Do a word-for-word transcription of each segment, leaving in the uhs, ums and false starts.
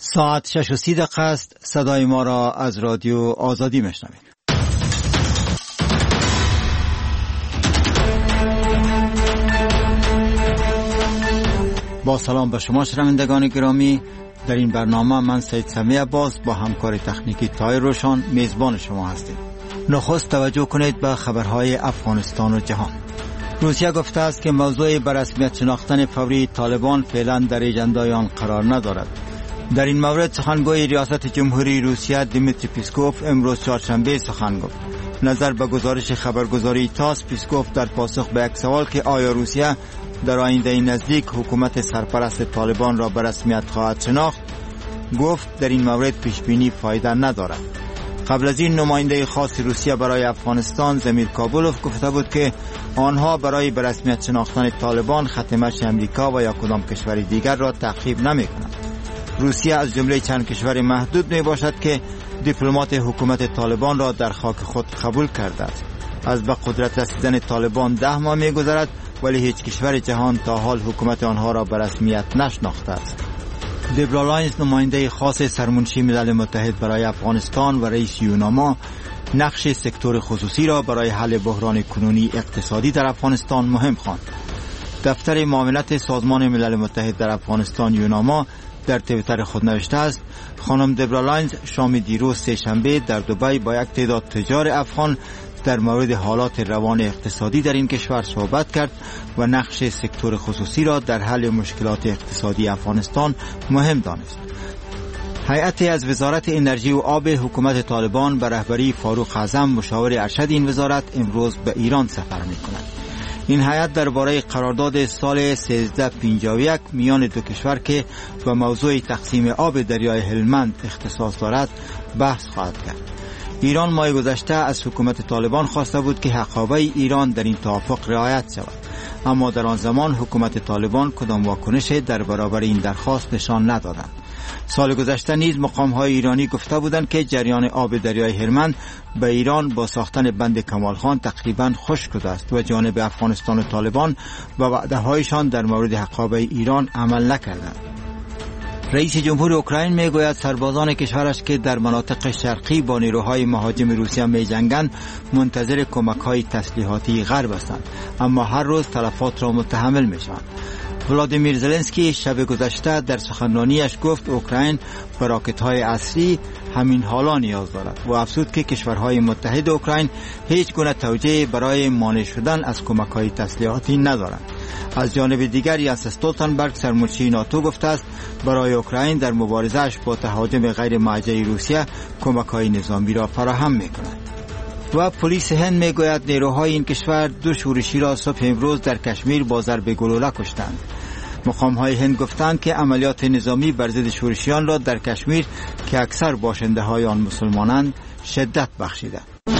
ساعت شش و سی دقیقه است. صدای ما را از رادیو آزادی میشنوید. با سلام به شما شنوندگان گرامی، در این برنامه من سید سمی عباس با همکار تکنیکی طاهر روشان میزبان شما هستیم. نخست توجه کنید به خبرهای افغانستان و جهان. روسیه گفته است که موضوع به رسمیت شناختن فوری طالبان فعلا در اجندای آن قرار ندارد. در این مورد سخنگوی ریاست جمهوری روسیه دیمیتری پیسکوف امروز چهارشنبه سخن گفت. نظر به گزارش خبرگزاری تاس، پیسکوف در پاسخ به یک سوال که آیا روسیه در آینده نزدیک حکومت سرپرست طالبان را به رسمیت خواهد شناخت، گفت در این مورد پیشبینی فایده ندارد. قبل از این نماینده خاص روسیه برای افغانستان زمیر کابولوف گفته بود که آنها برای به رسمیت شناختن طالبان خط مشی امریکا و یا کدام کشور دیگر را تعقیب نمی کنند. روسیه از جمله چند کشور محدود می باشد که دیپلمات حکومت طالبان را در خاک خود قبول کرده است. از به قدرت رسیدن طالبان ده ماه می گذرد ولی هیچ کشور جهان تا حال حکومت آنها را به رسمیت نشناخته است. دبرا لاینز، نماینده خاص سرمنشی ملل متحد برای افغانستان و رئیس یوناما، نقش سکتور خصوصی را برای حل بحران کنونی اقتصادی در افغانستان مهم خواند. دفتر معاونت سازمان ملل متحد در افغانستان یوناما در توییتر خود نوشته است خانم دبرا لاینز شام دیروز سه‌شنبه در دبی با یک تعداد تجار افغان در مورد حالات روان اقتصادی در این کشور صحبت کرد و نقش سکتور خصوصی را در حل مشکلات اقتصادی افغانستان مهم دانست. هیئتی از وزارت انرژی و آب حکومت طالبان به رهبری فاروق اعظم مشاور ارشد این وزارت امروز به ایران سفر می‌کند. این هیئت درباره قرارداد سال سیزده پنجاه و یک میان دو کشور که به موضوع تقسیم آب دریای هلمند اختصاص دارد بحث خواهد کرد. ایران ماه گذشته از حکومت طالبان خواسته بود که حقابه ایران در این توافق رعایت شود، اما در آن زمان حکومت طالبان کدام واکنش در برابر این درخواست نشان ندادند. سال گذشته نیز مقام‌های ایرانی گفته بودند که جریان آب دریای هلمند به ایران با ساختن بند کمال خان تقریباً خشک شده است و جانب افغانستان و طالبان به وعده‌هایشان در مورد حقابه ایران عمل نکردند. رئیس جمهور اوکراین میگوید سربازان کشورش که در مناطق شرقی با نیروهای مهاجم روسیه می‌جنگند منتظر کمک‌های تسلیحاتی غرب هستند، اما هر روز تلفات را متحمل میشوند. ولادیمیر زلنسکی شب گذشته در سخنرانیش گفت اوکراین به راکت‌های عصری همین حالا نیاز دارد و افزود که کشورهای متحد اوکراین هیچ گونه توجیه برای مانع شدن از کمک‌های تسلیحاتی ندارند. از جانب دیگر یانس استولتنبرگ سرمنشی ناتو گفته است برای اوکراین در مبارزه‌اش با تهاجم غیر مرجعی روسیه کمک‌های نظامی را فراهم می‌کند. و پلیس هند میگوید نیروهای این کشور دو شورشی را صبح امروز در کشمیر با ضرب گلوله کشتند. مقام‌های هند گفتند که عملیات نظامی بر ضد شورشیان را در کشمیر که اکثر باشنده‌های آن مسلمانند شدت بخشیده.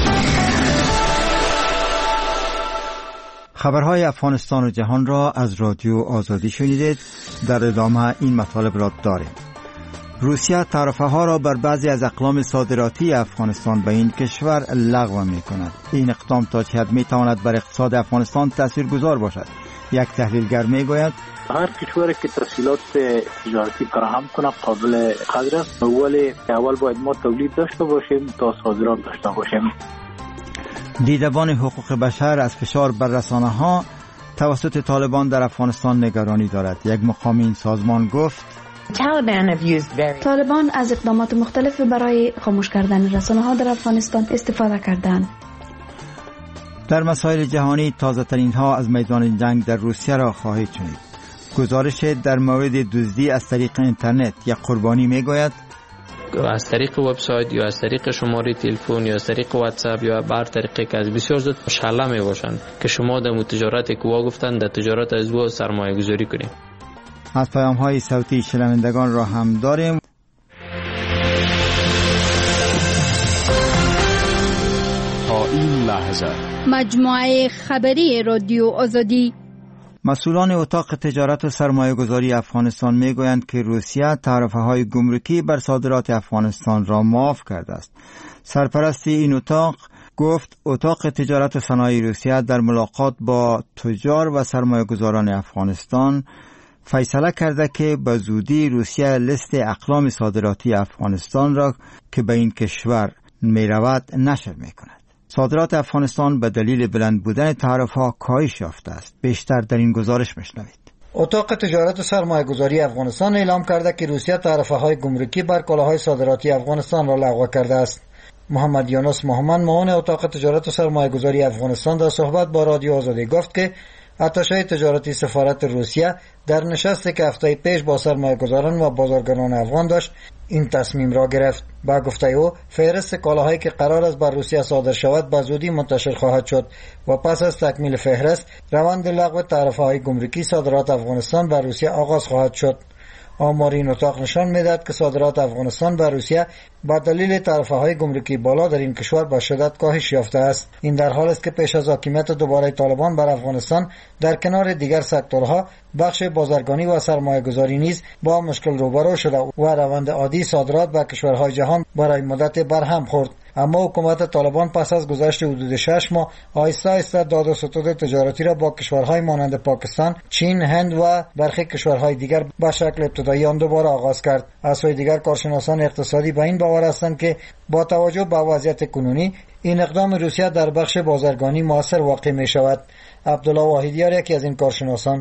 خبرهای افغانستان و جهان را از رادیو آزادی شنیدید. در ادامه این مطالب را داریم. روسیه تعرفه ها را بر بعضی از اقلام صادراتی افغانستان به این کشور لغو می کند. این اقدام تا چه حد می تواند بر اقتصاد افغانستان تاثیرگذار باشد؟ یک تحلیلگر می گوید هر کشوری که تسهیلات تجارتی فراهم کنه قابل قدر است، ولی اول باید ما تولید داشته باشیم تا صادرات داشته باشیم. دیدبان حقوق بشر از فشار بر رسانه ها توسط طالبان در افغانستان نگرانی دارد. یک مقام این سازمان گفت طالبان از اقدامات مختلف برای خاموش کردن رسانه ها در افغانستان استفاده کردند. در مسائل جهانی تازه ترین ها از میدان جنگ در روسیه را خواهید شنید. گزارش در مورد دزدی از طریق اینترنت یک قربانی می گوید از طریق وبسایت یا از طریق شماره تلفن یا از طریق واتساپ یا بر طریقی که از بسیار زود مشغله می باشند که شما در تجارت که وا گفتند در تجارت از او سرمایه گذاری کنید. از پیام های صوتی شنوندگان را هم داریم. تا این لحظه مجموعه خبری رادیو آزادی. مسئولان اتاق تجارت و سرمایه گذاری افغانستان می گویند که روسیه تعرفه های گمرکی بر صادرات افغانستان را معاف کرده است. سرپرست این اتاق گفت اتاق تجارت و صنایع روسیه در ملاقات با تجار و سرمایه گذاران افغانستان فیصله کرده که به زودی روسیه لیست اقلام صادراتی افغانستان را که به این کشور می رود نشر می کند. صادرات افغانستان به دلیل بلند بودن تعرفه‌ها کاهش یافته است. بیشتر در این گزارش میشنوید. اتاق تجارت و سرمایه گذاری افغانستان اعلام کرده که روسیه تعرفه‌های گمرکی بر کالاهای صادراتی افغانستان را لغو کرده است. محمد یونس محمد معاون اتاق تجارت و سرمایه گذاری افغانستان در صحبت با رادیو آزادی گفت که اتشه تجارتی سفارت روسیه در نشستی که هفته پیش با سرمایه گذاران و بازارگران افغان داشت این تصمیم را گرفت. با گفته او فهرست کالاهایی که قرار است بر روسیه صادر شود به زودی منتشر خواهد شد و پس از تکمیل فهرست روند لغو تعرفه‌های گمرکی صادرات افغانستان بر روسیه آغاز خواهد شد. آمار این اتاق نشان می‌دهد که صادرات افغانستان به روسیه با دلیل تعرفه‌های گمرکی بالا در این کشور به شدت کاهش یافته است. این در حالی است که پیش از حاکمیت دوباره طالبان بر افغانستان در کنار دیگر سکتورها بخش بازرگانی و سرمایه‌گذاری نیز با مشکل روبرو شده و روند عادی صادرات به کشورهای جهان برای مدت برهم خورد. اما حکومت طالبان پس از گذشت حدود شش ماه آهسته آهسته داد و ستد تجارتی را با کشورهای مانند پاکستان، چین، هند و برخی کشورهای دیگر به شکل ابتدایی آن دوباره آغاز کرد. از سوی دیگر کارشناسان اقتصادی به این باور هستند که با توجه به وضعیت کنونی این اقدام روسیه در بخش بازرگانی موثر واقع می شود. عبدالله واحدیار یکی از این کارشناسان: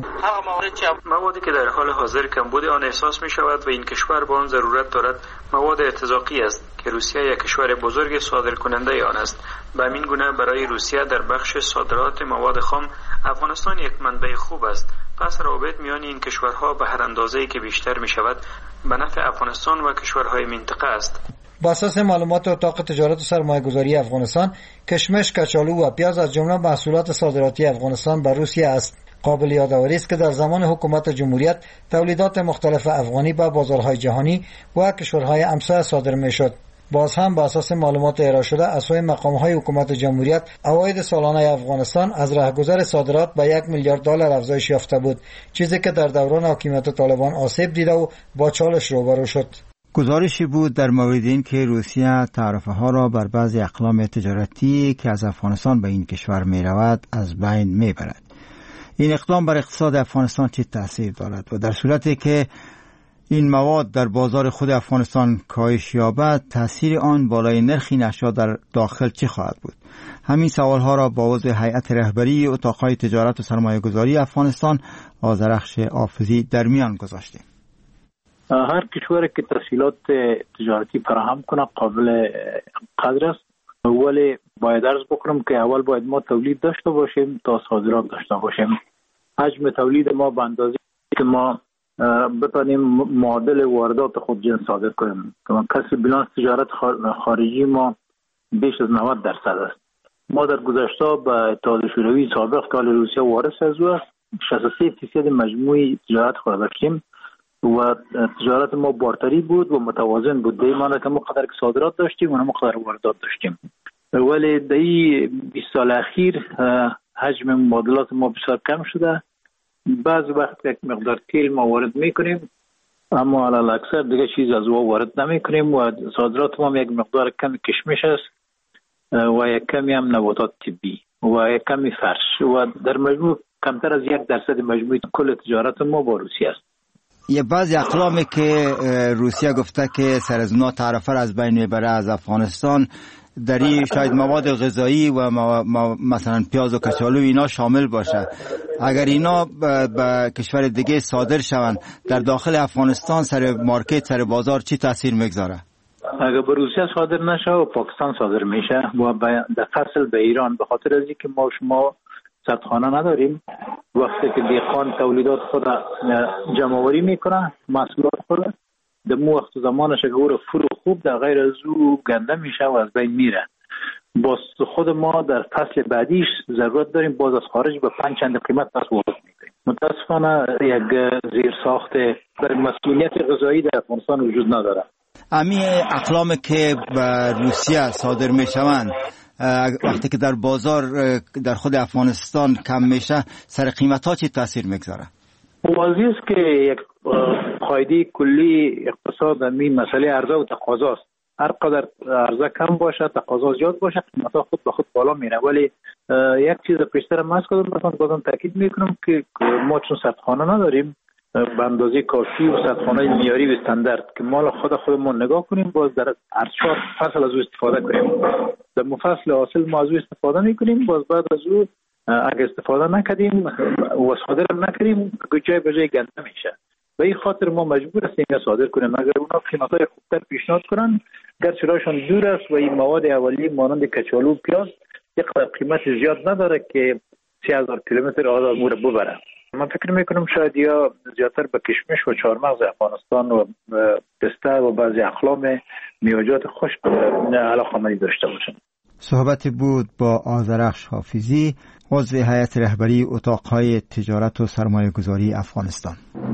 موادی که در حال حاضر کمبود آن احساس می شود و این کشور با آن ضرورت دارد مواد ارتزاقی است که روسیه یک کشور بزرگ صادر کننده آن است. به همین گونه برای روسیه در بخش صادرات مواد خام افغانستان یک منبع خوب است. پس روابط میان این کشورها به هر اندازه‌ای که بیشتر می شود به نفع افغانستان و کشورهای منطقه است. بر اساس معلومات اتاق تجارت و سرمایه گذاری افغانستان، کشمش، کچالو و پیاز از جمله محصولات صادراتی افغانستان به روسیه است. قابل یادآوری است که در زمان حکومت جمهوریت تولیدات مختلف افغانی به بازارهای جهانی و کشورهای همسایه صادر میشد. باز هم بر اساس معلومات ارائه شده از سوی مقام‌های حکومت جمهوریت عواید سالانه افغانستان از رهگذر صادرات به یک میلیارد دلار افزایش یافته بود، چیزی که در دوران حکومت طالبان آسیب دیده و با چالش روبرو شد. گزارشی بود در مورد این که روسیه تعرفه ها را بر بعضی اقلام تجارتی که از افغانستان به این کشور می رود از بین می برد. این اقدام بر اقتصاد افغانستان چه تأثیر دارد و در صورتی که این مواد در بازار خود افغانستان کاهش یابد تأثیر آن بالای نرخ این اشیا در داخل چه خواهد بود؟ همین سوال ها را با عضو هیئت رهبری اتاقهای تجارت و سرمایه گذاری افغانستان آذرخش حافظی در میان گذاشتیم. هر کشوری که تسهیلات تجارتی فراهم کنه قابل قدر است، ولی باید عرض بکنم که اول باید ما تولید داشته باشیم تا صادرات داشته باشیم. حجم تولید ما به اندازه که ما بتانیم معادل واردات خود جنس صادر کنیم. کسی بیلانس تجارت خارجی ما بیش از نود درصد است. ما در گذشته به اتحاد شوروی سابق که روسیه وارث از او است شصت و سه درصد مجموعی تجارت خود داشتیم و تجارت ما بارتری بود و متوازن بود. در معنی که ما قدر که صادرات داشتیم و ما قدر واردات داشتیم. ولی در این بیست سال اخیر حجم مبادلات ما بسیار کم شده. بعض وقت یک مقدار تیل ما وارد میکنیم اما علاوه اکثر دیگه چیز از او وارد نمیکنیم و صادرات ما یک مقدار کم کشمش است و یک کمی هم نباتات طبی و یک کمی فرش و در مجموع کمتر از یک درصد مجموع کل تجارت ما با روسیه است. یه بعضی اقلامی که روسیه گفته که سر از اونا تعرفه را از بین میبره از افغانستان، در این شاید مواد غذایی و مثلا پیاز و کچالو اینا شامل باشه. اگر اینا به کشور دیگه صادر شوند در داخل افغانستان سر مارکت سر بازار چی تاثیر میگذاره؟ اگر به روسیه صادر نشه و پاکستان صادر میشه و در فصل به ایران، به خاطر از اینکه ما شما سطحانه نداریم، وقتی که دهقان تولیدات خود جمع آوری میکنه محصولات خود در مو وقت زمانش که او فرو خوب در غیر از او گنده میشه و از بین میره. باز خود ما در فصل بعدیش ضرورت داریم باز از خارج به پنج چند قیمت پس وارد میکنیم. متاسفانه یک زیر ساخت در مسئولیت غذایی در افغانستان وجود نداره. امی اقلامی که به روسیه صادر میشوند وقتی که در بازار در خود افغانستان کم میشه سر قیمت ها چی تاثیر میگذاره؟ واضح است که یک قاعده کلی اقتصاد همین مسئله عرضه و تقاضا است. هر قدر عرضه کم باشه تقاضا زیاد باشه قیمت ها خود به خود بالا میره. ولی یک چیز پیشتر من از کدام مثلا بازم تاکید میکنم که ما چون سطحانه نداریم به اندازه کافی و سطحانه معیاری و استاندارد که مال خود خودمون نگاه کنیم، باز در هر چهار فصل از او استفاده کنیم. در فصل حاصل ما از او استفاده میکنیم، باز بعد از او اگه استفاده نکردیم و صادر نکردیم جای به جای گنده میشه. به این خاطر ما مجبور هستیم که صادر کنیم. اگر اونا قیمت‌های خوبتر پیشنهاد کنن، گرچه راهشان دور است و این مواد اولیه مانند کچالو و پیاز یک قیمت زیاد نداره که سه هزار کیلومتر آزاد مور ببره. من فکر میکنم شاید یا زیادتر به کشمش و چهارمغز افغانستان و پسته و بعضی اقلام میوه‌جات خشک علاقه‌مندی داشته باشن. صحبت بود با آذرخش حافظی، عضو هیئت رهبری اتاق‌های تجارت و سرمایه‌گذاری افغانستان.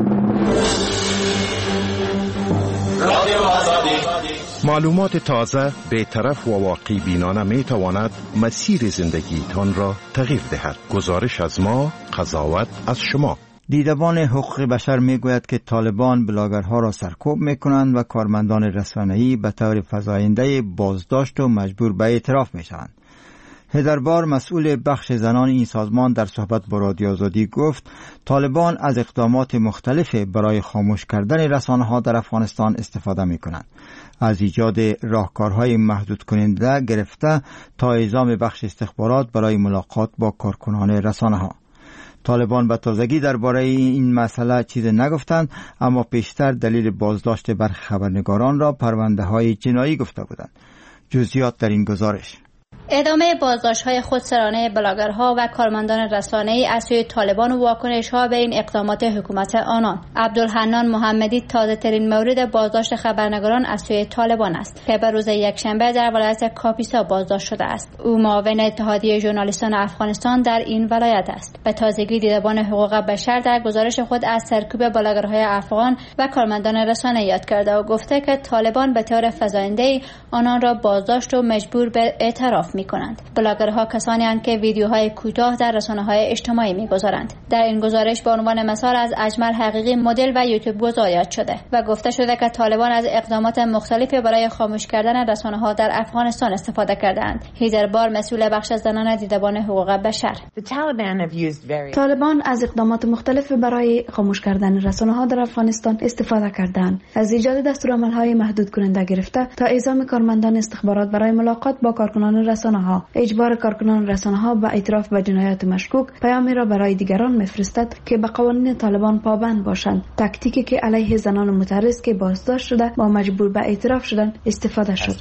معلومات تازه، بی‌طرف و واقعی بینانه می تواند مسیر زندگیتان را تغییر دهد. گزارش از ما، قضاوت از شما. دیدبان حقوق بشر می گوید که طالبان بلاگرها را سرکوب می کنند و کارمندان رسانه‌ای به طور فزاینده بازداشت و مجبور به اعتراف می شوند. هدربار، مسئول بخش زنان این سازمان، در صحبت با رادیو آزادی گفت طالبان از اقدامات مختلف برای خاموش کردن رسانه‌ها در افغانستان استفاده می کنند. از ایجاد راهکارهای محدود کننده گرفته تا اعزام بخش استخبارات برای ملاقات با کارکنان رسانه‌ها. طالبان به تازگی درباره این مسئله چیز نگفتند، اما پیشتر دلیل بازداشت برخی خبرنگاران را پرونده‌های جنایی گفته بودند. جزئیات در این گزارش. ادامه بازداشت‌های خودسرانه بلاگرها و کارمندان رسانه‌ای از سوی طالبان و واکنش‌ها به این اقدامات حکومت آنان. عبدالحنان محمدی تازه‌ترین مورد بازداشت خبرنگاران از سوی طالبان است که به روز یکشنبه در ولایت کاپیسا بازداشت شده است. او معاون اتحادیه ژورنالیستان افغانستان در این ولایت است. به تازگی دیدبان حقوق بشر در گزارش خود از سرکوب بلاگرهای افغان و کارمندان رسانه یاد کرده و گفته که طالبان به طور فزاینده‌ای آنان را بازداشت و مجبور به اعتراف می‌کنند. بلاگرها کسانی هستند که ویدیوهای کوتاه در رسانه‌های اجتماعی می‌گذارند. در این گزارش به عنوان مثال از اجمل حقیقی مدل و یوتیوب گذار یاد شده و گفته شده که طالبان از اقدامات مختلفی برای خاموش کردن رسانه‌ها در افغانستان استفاده کردند. هیدربار، مسئول بخش زنان دیدبان حقوق بشر: طالبان از اقدامات مختلف برای خاموش کردن رسانه‌ها در افغانستان استفاده کردند. از ایجاد دستورالعمل‌های محدود کننده گرفته تا اعزام کارمندان استخبارات برای ملاقات با کارکنان رسانه‌ها، اجبار کارکنان رسانه‌ها به اعتراف به جنایات مشکوک، پیامی را برای دیگران می‌فرستد که به قوانین طالبان پابند باشند. تاکتیکی که علیه زنان مترس که بازداشت شده و مجبور به اعتراف شدند استفاده شد.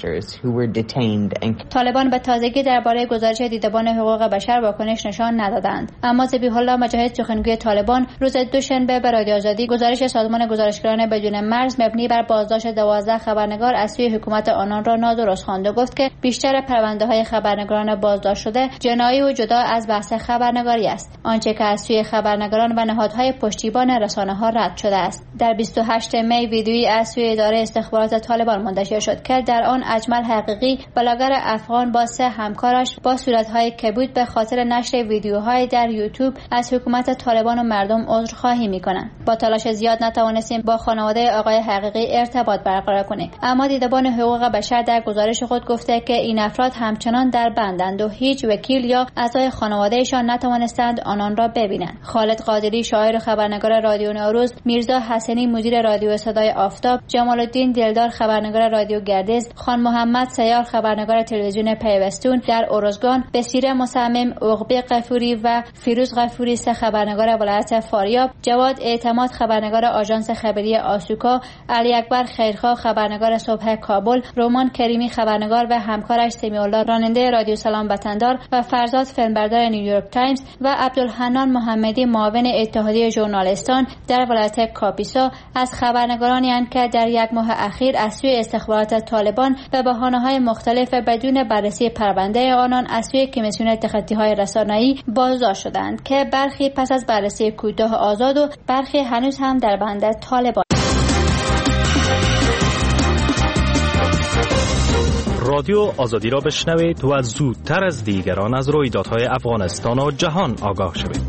طالبان به تازگی درباره گزارش دیدبان حقوق بشر واکنش نشان ندادند، اما ذبیح الله مجاهد، سخنگوی طالبان، روز دوشنبه به رادیو آزادی گزارش سازمان گزارشگران بدون مرز مبنی بر بازداشت دوازده خبرنگار از سوی حکومت آنان را نادرست خواند و گفت که بیشتر پرونده‌های خبرنگاران بازداشت شده جنایی و جدا از بحث خبرنگاری است، آنچه که از سوی خبرنگاران و نهادهای پشتیبان رسانه‌ها رد شده است. در بیست و هشتم می ویدیویی از سوی اداره استخبارات طالبان منتشر شد که در آن اجمل حقیقی، بلاگر افغان، با سه همکارش با صورت‌های کبود به خاطر نشر ویدیوهای در یوتیوب از حکومت طالبان و مردم عذرخواهی می‌کنند. با تلاش زیاد نتوانستیم با خانواده آقای حقیقی ارتباط برقرار کنیم، اما دیدبان حقوق بشر در گزارش خود گفته که این افراد همچنان در بندند و هیچ وکیل یا اعضای خانوادهشان نتوانستند آنان را ببینند. خالد قادری، شاعر و خبرنگار رادیو نوروز، میرزا حسنی، مدیر رادیو صدای آفتاب، جمال الدین دلدار، خبرنگار رادیو گردز، خان محمد سیار، خبرنگار تلویزیون پیوستون در اورزگان، بصیره مصمم، عقبه غفوری و فیروز غفوری، سه خبرنگار ولایت فاریاب، جواد اعتماد، خبرنگار آژانس خبری آسوکا، علی اکبر خیرخواه، خبرنگار صبح کابل، رومان کریمی، خبرنگار و همکارش سمی‌الله، راننده رادیو سلام وطندار و فرزاد، فیلمبردار نیویورک تایمز، و عبدالحنان محمدی، معاون اتحادیه ژورنالیستان در ولایت کاپیسا از خبرنگارانی اند که در یک ماه اخیر از سوی استخبارات طالبان به بهانه‌های مختلف بدون بررسی پرونده آنان از سوی کمیسیون تخطی‌های رسانه‌ای بازداشت شدند که برخی پس از بررسی کوتاه آزاد و برخی هنوز هم در بند طالبان. رادیو آزادی را بشنوید و زودتر از دیگران از رویدادهای افغانستان و جهان آگاه شوید.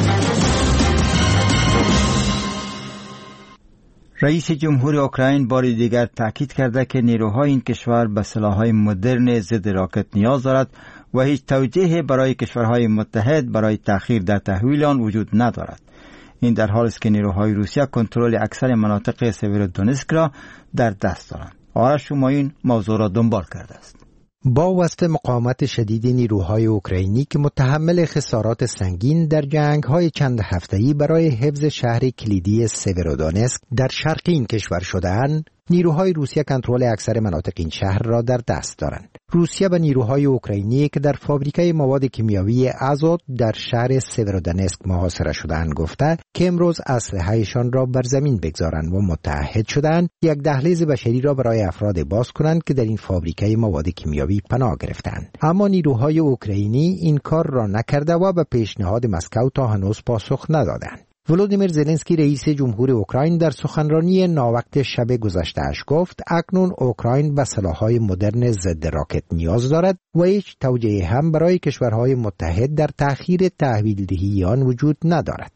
رئیس جمهور اوکراین بار دیگر تاکید کرده که نیروهای این کشور به سلاح‌های مدرن ضد راکت نیاز دارد و هیچ توجیهی برای کشورهای متحد برای تأخیر در تحویل آن وجود ندارد. این در حالی است که نیروهای روسیه کنترل اکثر مناطق سیورودونسک را در دست دارند. آرش شمایین موضوع را دنبال کرده است. با وصف مقاومت شدید نیروهای اوکراینی که متحمل خسارات سنگین در جنگ‌های چند هفته‌ای برای حفظ شهر کلیدی سیورودونسک در شرق این کشور شده‌اند، نیروهای روسیه کنترل اکثر مناطق این شهر را در دست دارند. روسیه به نیروهای اوکراینی که در فابریکه مواد کیمیاوی آزوت در شهر سیورودونسک محاصره شده‌اند گفته که امروز اسلحه‌شان را بر زمین بگذارند و متعهد شدند یک دهلیز بشری را برای افراد باز کنند که در این فابریکه مواد کیمیاوی پناه گرفتند. اما نیروهای اوکراینی این کار را نکرده و به پیشنهاد مسکو تا هنوز پاسخ ندادند. ولودیمیر زلنسکی رئیس جمهور اوکراین در سخنرانی ناوقت شب گذشته‌اش گفت اکنون اوکراین به سلاح‌های مدرن ضد راکت نیاز دارد و هیچ توجیه هم برای کشورهای متحد در تأخیر تحویل دهی آن وجود ندارد.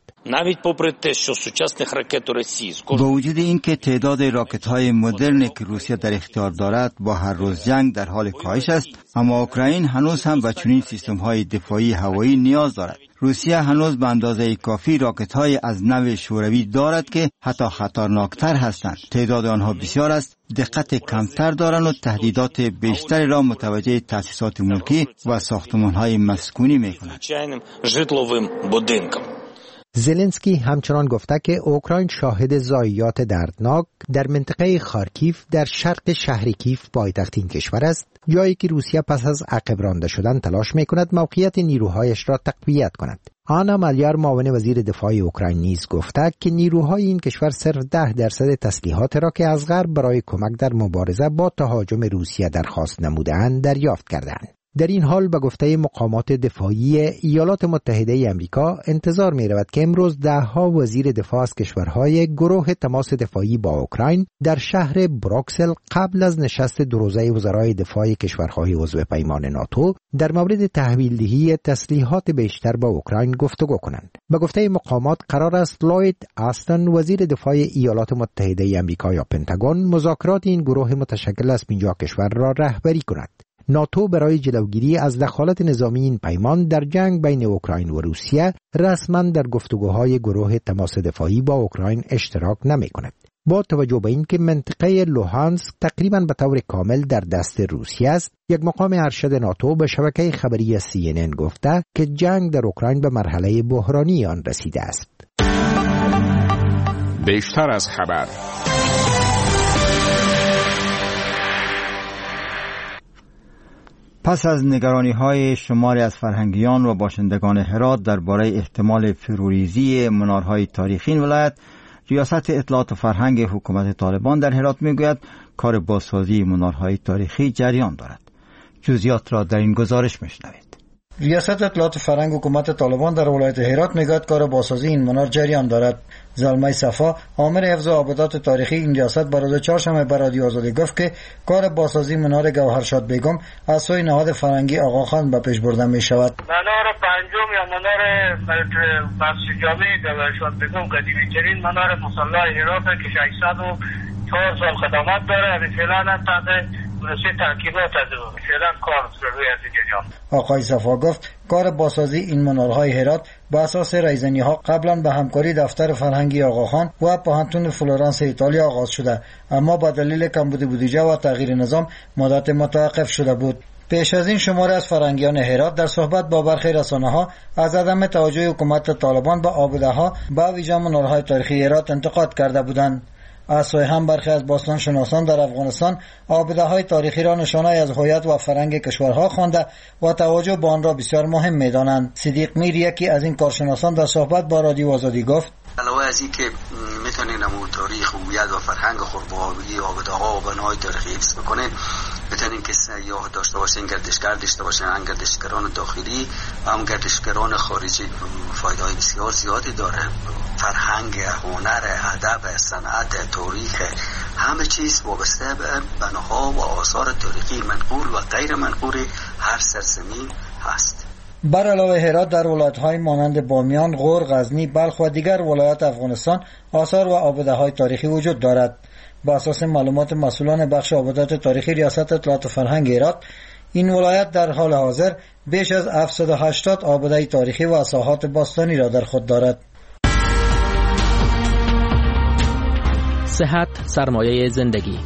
با وجود اینکه تعداد راکت‌های مدرن که روسیه در اختیار دارد با هر روز جنگ در حال کاهش است، اما اوکراین هنوز هم به چنین سیستم‌های دفاعی هوایی نیاز دارد. روسیه هنوز به اندازه کافی راکت‌های از نوع شوروی دارد که حتی خطرناکتر هستند. تعداد آنها بسیار است، دقت کمتر دارند و تهدیدات بیشتری را متوجه تأسیسات ملکی و ساختمان‌های مسکونی می‌کنند. زلنسکی همچنان گفته که اوکراین شاهد ضایعات دردناک در منطقه خارکیف در شرق شهر کیف پایتخت این کشور است، جایی که روسیه پس از عقب رانده شدن تلاش می‌کند موقعیت نیروهایش را تقویت کند. آنا مالیار معاون وزیر دفاع اوکراین نیز گفته که نیروهای این کشور صرف ده درصد تسلیحات را که از غرب برای کمک در مبارزه با تهاجم روسیه درخواست نموده‌اند دریافت کردند. در این حال به گفته مقامات دفاعی ایالات متحده آمریکا انتظار می رود که امروز ده ها وزیر دفاع از کشورهای گروه تماس دفاعی با اوکراین در شهر بروکسل قبل از نشست دو روزه وزرای دفاع کشورهای عضو پیمان ناتو در مورد تحویل دهی تسلیحات بیشتر با اوکراین گفتگو کنند. به گفته مقامات قرار است لوید آستن وزیر دفاع ایالات متحده آمریکا یا پنتاگون مذاکرات این گروه متشکل از پنجاه کشور را رهبری کند. ناتو برای جلوگیری از دخالت نظامی این پیمان در جنگ بین اوکراین و روسیه رسما در گفتگوهای گروه تماس دفاعی با اوکراین اشتراک نمی کند. با توجه به اینکه منطقه لوهانسک تقریبا به طور کامل در دست روسیه است، یک مقام ارشد ناتو به شبکه خبری سی ان ان گفته که جنگ در اوکراین به مرحله بحرانی آن رسیده است. بیشتر از خبر. پس از نگرانی‌های شماری از فرهنگیان و باشندگان هرات درباره احتمال فروریزی منارهای تاریخی این ولایت، ریاست اطلاعات و فرهنگ حکومت طالبان در هرات میگوید کار بازسازی منارهای تاریخی جریان دارد. جزئیات را در این گزارش میشنوید. ریاست اطلاعات فرهنگ حکومت طالبان در ولایت هرات میگوید کار بازسازی این منار جریان دارد. زلمه صفا آمر حفظ آبادات تاریخی این ریاست بر روز چهارشنبه به رادیو آزادی گفت که کار بازسازی منار گوهرشاد بیگم از سوی نهاد فرهنگی آقاخان به پیش برده می شود. منار پنجم یا منار مسجد جامع گوهرشاد بیگم قدیمی ترین منار مصلی هرات که ششصد و چهار سال خدمات داره. فعلا تازه ترکیبات از فعلا کار روی از جریان. آقای صفا گفت کار بازسازی این منارهای هرات با اساس رایزنی ها قبلا به همکاری دفتر فرهنگی آقاخان و پوهنتون فلورانس ایتالیا آغاز شده، اما با دلیل کمبود بودجه و تغییر نظام مدت متوقف شده بود. پیش از این شماره از فرهنگیان هرات در صحبت با برخی رسانه‌ها از عدم توجه حکومت طالبان به آباده‌ها با ویژه منارهای تاریخی هرات انتقاد کرده بودند. از سوی هم برخی از باستان شناسان در افغانستان آباده‌های تاریخی را نشانه از هویت و فرهنگ کشورها خوانده و توجه به آن را بسیار مهم می‌دانند. صدیق میر یکی از این کارشناسان در صحبت با رادیو آزادی گفت علاوه از این که میتونین نمو تاریخ و هویت و فرهنگ خربایی آباده‌ها و بناهای تاریخی حفظ بکنین، میتونین که سیاح داشته باشین، گردشگر داشته باشین، هم گردشگران داخلی و هم گردشگران خارجی. فایده‌های بسیار زیادی داره. فرهنگ، هنر، ادب، صنعت، تاریخ، همه چیز وابسته به بناها و آثار تاریخی منقول و غیر منقول هر سرزمین هست. بر علاوه هرات در ولایت‌های مانند بامیان، غور، غزنی، بلخ و دیگر ولایات افغانستان آثار و آباده‌های تاریخی وجود دارد. با اساس معلومات مسئولان بخش آبادات تاریخی ریاست اطلاعات و فرهنگ هرات، این ولایت در حال حاضر بیش از هفتصد و هشتاد آباده تاریخی و ساحات باستانی را در خود دارد. صحت سرمایه زندگی.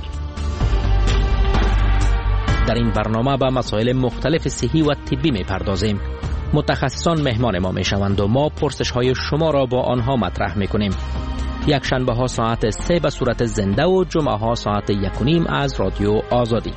در این برنامه به مسائل مختلف صحی و طبی می پردازیم. متخصصان مهمان ما می شوند و ما پرسش های شما را با آنها مطرح می کنیم. یک شنبه ها ساعت سه به صورت زنده و جمعه ها ساعت یک و نیم از رادیو آزادی.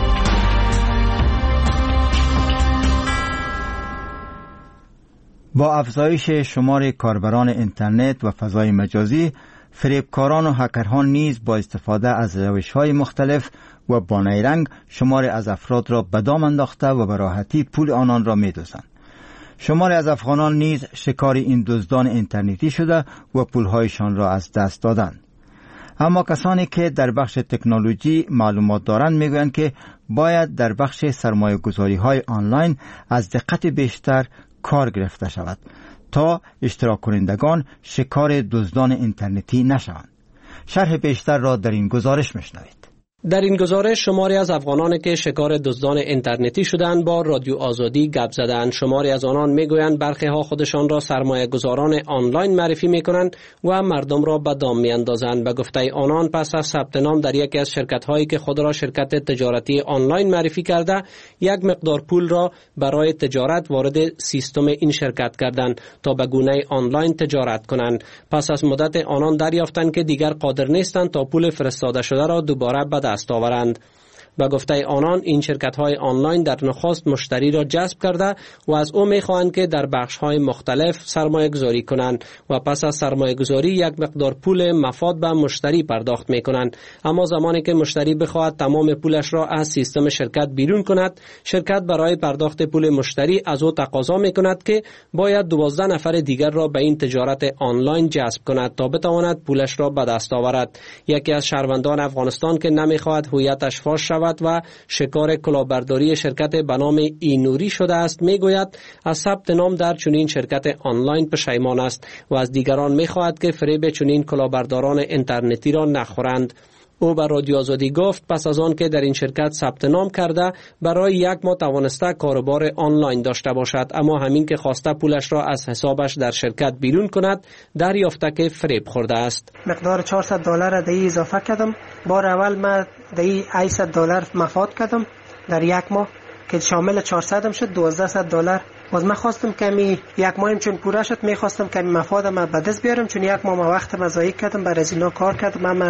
با افزایش شمار کاربران اینترنت و فضای مجازی، فریبکاران و هکرها نیز با استفاده از روش‌های مختلف و با نیرنگ شمار از افراد را به دام انداخته و به راحتی پول آنان را می‌دزدند. شمار از افغانان نیز شکار این دزدان اینترنتی شده و پولهایشان را از دست دادند. اما کسانی که در بخش تکنولوژی معلومات دارند میگویند که باید در بخش سرمایه‌گذاری‌های آنلاین از دقت بیشتر کار گرفته شود تا اشتراک کنندگان شکار دزدان اینترنتی نشوند. شرح بیشتر را در این گزارش میشنوید. در این گزارش شماری از افغانان که شکار دزدان اینترنتی شدند با رادیو آزادی گپ زدند. شماری از آنان میگویند برخی ها خودشان را سرمایه گذاران آنلاین معرفی میکنند و مردم را به دام میاندازند. به گفته آنان پس از ثبت نام در یکی از شرکت هایی که خود را شرکت تجارتی آنلاین معرفی کرده، یک مقدار پول را برای تجارت وارد سیستم این شرکت کردند تا به گونه آنلاین تجارت کنند. پس از مدت آنان دریافتند که دیگر قادر نیستند تا پول فرستاده شده را دوباره به دست آورند. به گفته آنان این شرکت‌های آنلاین در نخست مشتری را جذب کرده و از او می‌خواهند که در بخش‌های مختلف سرمایه گذاری کنند و پس از سرمایه گذاری یک مقدار پول مفاد به مشتری پرداخت می‌کنند. اما زمانی که مشتری بخواهد تمام پولش را از سیستم شرکت بیرون کند، شرکت برای پرداخت پول مشتری از او تقاضا می‌کند که باید دوازده نفر دیگر را به این تجارت آنلاین جذب کند تا بتواند پولش را به دست آورد. یکی از شهروندان افغانستان که نمی‌خواهد هویتش فاش شود و شکار کلاهبرداری شرکت به نام اینوری شده است میگوید از ثبت نام در چنین شرکت آنلاین پشیمان است و از دیگران میخواهد که فریب چنین کلاهبرداران اینترنتی را نخورند. او به رادیو آزادی گفت پس از آن که در این شرکت ثبت نام کرده برای یک ماه توانسته کاروبار آنلاین داشته باشد، اما همین که خواسته پولش را از حسابش در شرکت بیرون کند دریافته که فریب خورده است. مقدار چهارصد دلار در اضافه کردم. بار اول من در هشتصد دلار مفاد کردم در یک ماه که شامل چهارصد شد، دوازده دلار. باز من خواستم کمی یک ماهیم چون پوره شد میخواستم کمی مفادم به دست بیارم، چون یک ماه ما وقت مضایع کردم برای از اینا کار کردم، من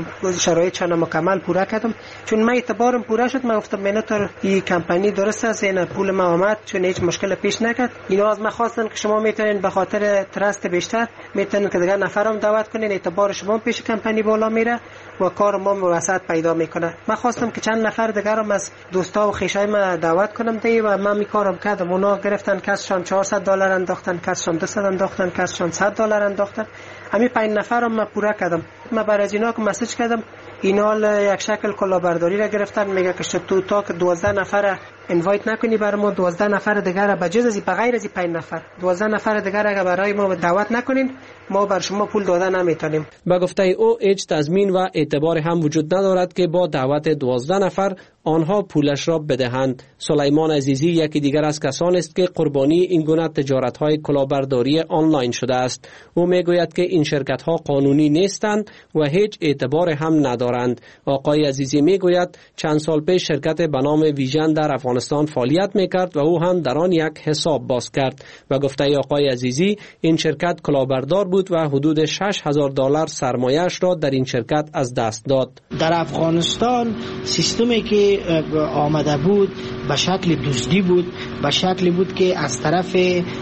شرایط چند مکمل پوره کردم. چون من اعتبارم پوره شد من گفتم من تا این کمپانی درست است، این پول ما آمد چون هیچ مشکل پیش نکرد. اینا از من خواستن که شما میتونین به خاطر ترست بیشتر میتونین که دیگه نفرم دعوت کنین، اعتبار شما پیش کمپانی بالا میره و کار ما وسط پیدا میکنه. من خواستم که چند نفر دیگرم از دوستا و خویشای من دعوت کنم دی و من می کارم کردم. اونا گرفتن کسشان چهارصد دلار انداختن، کسشان دویست انداختن، کسشان صد دلار انداختن. همین پنج نفرم من پوره کردم. من برای اینا که مسیج کردم اینا یک شکل کلاهبرداری را گرفتن، میگه که تو تا که دوازده نفر اینوایت نکنی برای ما دوازده نفر دیگر را بجز از بغیر از پنج نفر دوازده نفر دیگر را برای ما دعوت نکنین، ما بر شما پول داده نمیتونیم. با گفته او هیچ تضمین و اعتبار هم وجود ندارد که با دعوت دوازده نفر آنها پولش را بدهند. سلیمان عزیزی یکی دیگر از کسان است که قربانی این گونه تجارت‌های کلاهبرداری آنلاین شده است. او میگوید که این شرکت‌ها قانونی نیستند و هیچ اعتبار هم ندارند. آقای عزیزی میگوید چند سال پیش شرکت به نام ویژن در افغانستان فعالیت میکرد و او هم در آن یک حساب باز کرد. و گفته آقای عزیزی این شرکت کلاهبردار بود و حدود شش هزار دلار سرمایه‌اش را در این شرکت از دست داد. در افغانستان سیستمی که آمده بود به شکل دزدی بود، به شکلی بود که از طرف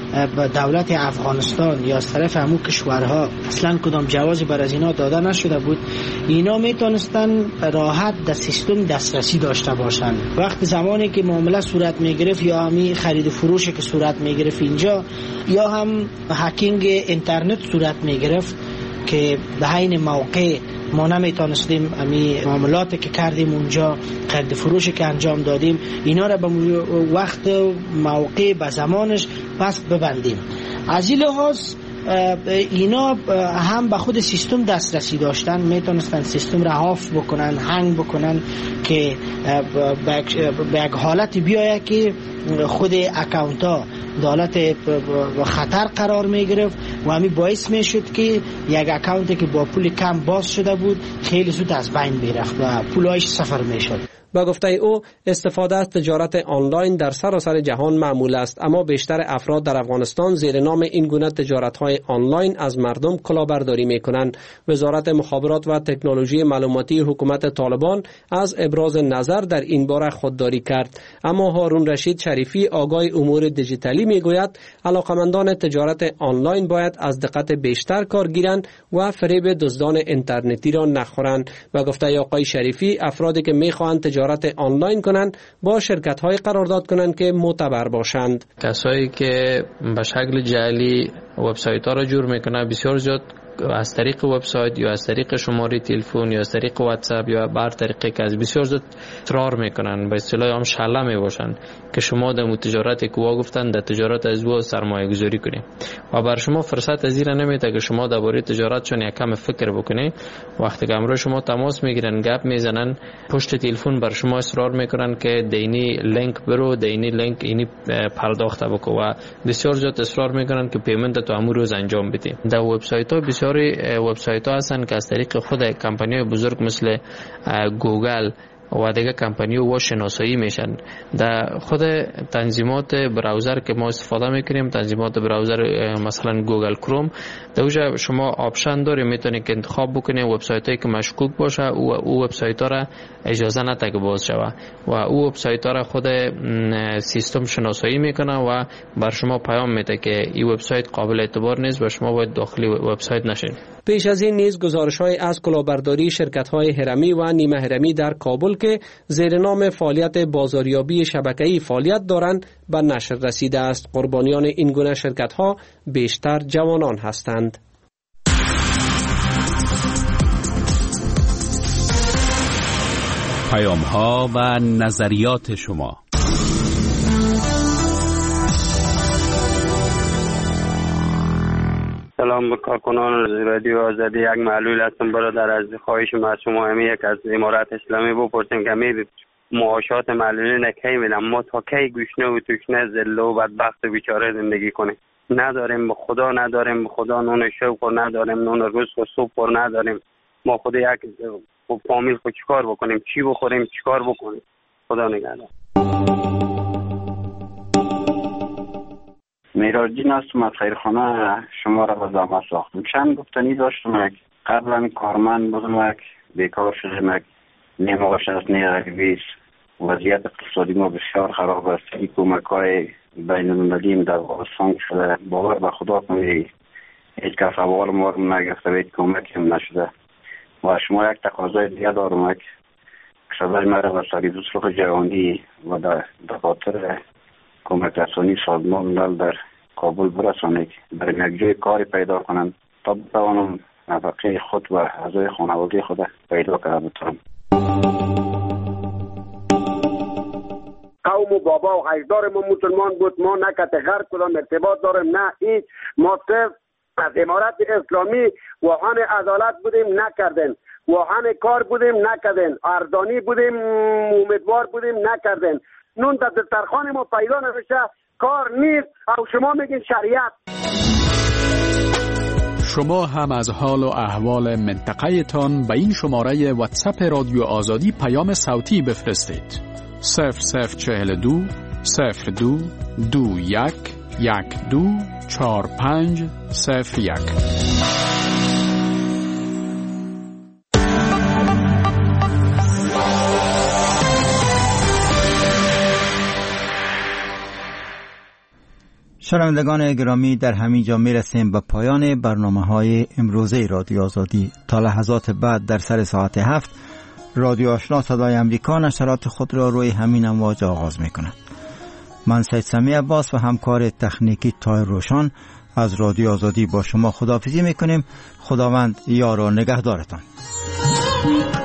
دولت افغانستان یا از طرف همون کشورها اصلا کدام جوازی بر از اینا داده نشده بود. اینا میتونستن راحت در سیستم دسترسی داشته باشند. وقت زمانی که معامله صورت میگرفت یا همی خرید و فروشی که صورت میگرفت اینجا یا هم هکینگ اینترنت صورت میگرفت که به عین موقع ما نمیتونستیم امی معاملاتی که کردیم اونجا خرید فروشی که انجام دادیم اینا را به وقت موقع به زمانش پس ببندیم. از این لحاظ اینا هم به خود سیستم دسترسی داشتن، میتونستن سیستم را حاف بکنن، هنگ بکنن که به یک حالت بیایه که خود اکاونت ها دولت خطر قرار می گرفت و همین باعث می شد که یک اکانتی که با پول کم باز شده بود خیلی زود از بین می رفت و پولایش صفر می شد. با گفته او استفاده از تجارت آنلاین در سراسر جهان معمول است، اما بیشتر افراد در افغانستان زیر نام این گونه تجارت‌های آنلاین از مردم کلاهبرداری می‌کنند. وزارت مخابرات و تکنولوژی معلوماتی حکومت طالبان از ابراز نظر در این باره خودداری کرد، اما هارون رشید شریفی آگاه امور دیجیتالی می‌گوید علاقمندان تجارت آنلاین باید از دقت بیشتر کار گیرند و فریب دزدان اینترنتی را نخورند. و گفته آقای شریفی افرادی که می‌خواهند تجارت آنلاین کنند با شرکت‌های قرارداد کنند که معتبر باشند. کسایی که به شکل جعلی وبسایت‌ها را جور میکنه بسیار زیاد از طریق وبسایت یا از طریق شماره تلفن یا از طریق واتساپ یا بر طریقی که از بسیار زیاد اصرار میکنن، به اصطلاح هم شله میباشن که شما در تجارت که وا گفتن در تجارت از او سرمایه گذاری کنید و بر شما فرصت از این نمیده که شما درباره تجارتشون یک کم فکر بکنید. وقتی که امروز شما تماس میگیرن گپ میزنن پشت تلفن بر شما اصرار میکنن که دینی لینک برو، دینی لینک اینی پرداخت بکو و بسیار زیاد اصرار میکنن که پیمنت تو امروز روز انجام بدی. در وبسایت ها بسیار وبسایت ها هستن که از طریق خود کمپانی بزرگ مثل گوگل و دیگه کمپانی و شناسایی میشن. در خود تنظیمات براوزر که ما استفاده میکنیم، تنظیمات براوزر مثلا گوگل کروم، دوجه شما آپشن داری میتونید که انتخاب بکنید وبسایت هایی که مشکوک باشه و او وبسایت ها را اجازه نده که باز شوه و او وبسایت ها را خود سیستم شناسایی میکنه و بر شما پیام میده که این وبسایت قابل اعتبار نیست و شما باید داخل وبسایت نشین. پیش از این نیز گزارش‌های از کلاهبرداری شرکت‌های هرمی و نیمه هرمی در کابل که زیر نام فعالیت بازاریابی شبکه‌ای فعالیت دارند به نشر رسیده است. قربانیان این گونه شرکت‌ها بیشتر جوانان هستند. پیام‌ها و نظریات شما. سلام به کارکنان رادیو آزادی. یک معلول هستم برادر، از خواهش ما از شما همی یک از امارات اسلامی بپرسیم که می معاشات معلولین کی میدم، ما تا کی گوشنه و توشنه ذله و بدبخت و بیچاره زندگی کنیم؟ نداریم به خدا، نداریم به خدا نون شوق و نداریم نون رزق و سوپ و نداریم. ما خود یک فامیل خود چیکار بکنیم؟ چی بخوریم؟ چیکار بکنیم؟ خدا نگهدار. میراجین هستم از خیرخانه شما را به زحمت ساختم. چند گفتنی داشتم یک قبلا کارمند بودم، یک بیکار شدم، یک نیمه‌اش از نیرک بیس. وضعیت اقتصادی ما بسیار خراب است. این کمک های بین المللی در افغانستان شده، باور به خدا کنید هیچ کس اول ما رو نگرفته و هیچ کمک هم نشده. و شما یک تقاضای دیگه دارم، یک صدای مرا به سری دوست جوانی و در دفاتر کمک رسانی سازمان ملل در کابل برسانید، در یک جای کاری پیدا کنند تا بتوانم نفقه خود و اعضای خانواده خود پیدا کرده بتوانم. قوم و بابا و اجدار ما مسلمان بود، ما نه که غرب کدام ارتباط داریم نه هیچ. ما صرف از امارت اسلامی واهن عدالت بودیم نکردن، واهن کار بودیم نکردن، اردانی بودیم امیدوار بودیم نکردن. نون در دسترخوان ما پیدا نمیشه، کار نیست او شما میگین شریعت. شما هم از حال و احوال منطقه تان به این شماره واتساپ رادیو آزادی پیام صوتی بفرستید. صفر صفر چهل دو صفر دو دو یک یک دو چهار پنج صفر یک. شنوندگان گرامی، در همین جا می رسیم به پایان برنامه های امروزه رادیو آزادی. تا لحظات بعد در سر ساعت هفت رادیو آشنا صدای امریکا نشرات خود را روی همین امواج آغاز می کند. من سید سمی عباس و همکار تکنیکی طاهر روشن از رادیو آزادی با شما خداحافظی می کنیم. خداوند یار و نگهدارتان.